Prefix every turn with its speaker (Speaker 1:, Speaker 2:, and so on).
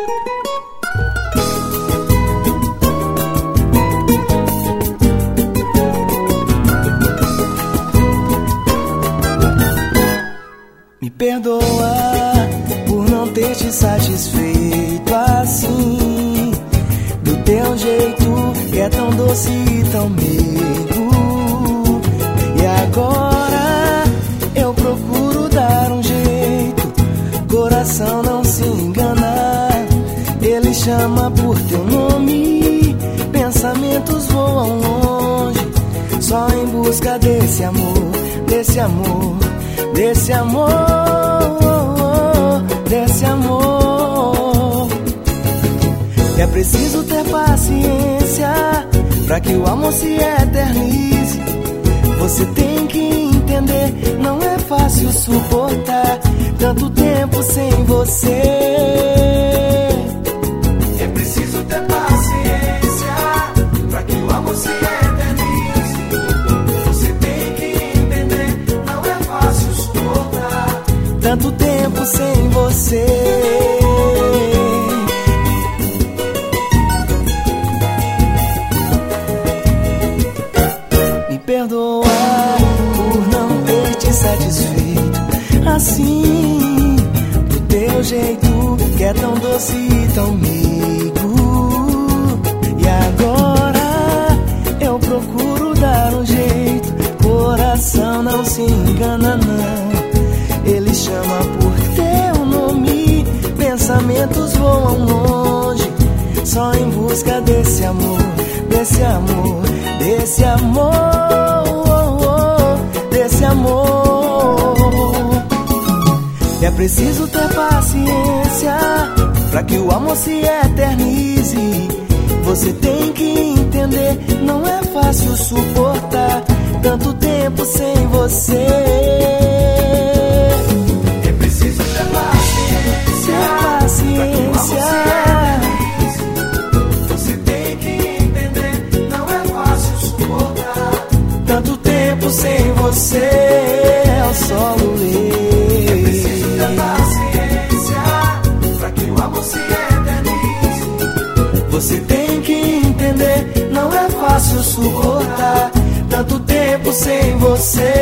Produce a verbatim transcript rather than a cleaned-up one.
Speaker 1: Me perdoa por não ter te satisfeito assim, do teu jeito que é tão doce e tão meigo. E agora eu procuro dar um jeito, coração não se engana. Ele chama por teu nome, pensamentos voam longe, só em busca desse amor, desse amor, desse amor, desse amor. E é preciso ter paciência pra que o amor se eternize. Você tem que entender, não é fácil suportar tanto tempo sem você. É preciso ter paciência pra que o amor se eternize. Você tem que entender, não é fácil suportar tanto tempo sem você. Me perdoa por não ter te satisfeito assim, do teu jeito que é tão doce e tão meigo. E agora eu procuro dar um jeito, coração não se engana não. Ele chama por teu nome, pensamentos voam longe, só em busca desse amor, desse amor, desse amor, desse amor. E é preciso ter paciência pra que o amor se eternize. Você tem que entender, não é fácil suportar tanto tempo sem você. É preciso ter paciência, ter paciência. Você tem que entender, não é fácil suportar tanto tempo sem você. É o solo lei. É preciso ter paciência pra que o amor se eternize. Você tem que entender, não é fácil suportar tanto tempo sem você.